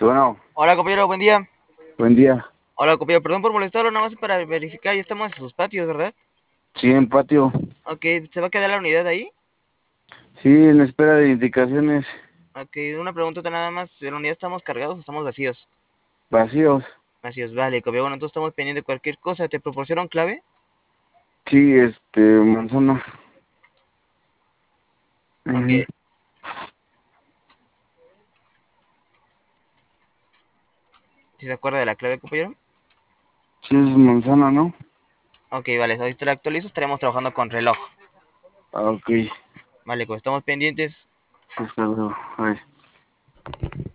Sí, bueno, Hola compañero, buen día. buen día. Hola compañero, perdón por molestarlo, nada más para verificar, ya estamos en sus patios, ¿verdad? Sí, en patio. Ok, ¿se va a quedar la unidad ahí? Sí, en espera de indicaciones. Ok, una pregunta nada más, ¿en la unidad estamos cargados o estamos vacíos? Vacíos. Vacíos, vale, compañero, bueno, entonces estamos pendientes de cualquier cosa, ¿te proporcionan clave? Sí, manzana. Ok, Ujú. ¿si se acuerda de la clave, compañero? Sí, es manzana, ¿no? Ok, vale, ahorita la actualizo, estaremos trabajando con reloj. Ah, ok. Vale, pues estamos pendientes. Hasta luego. Bye.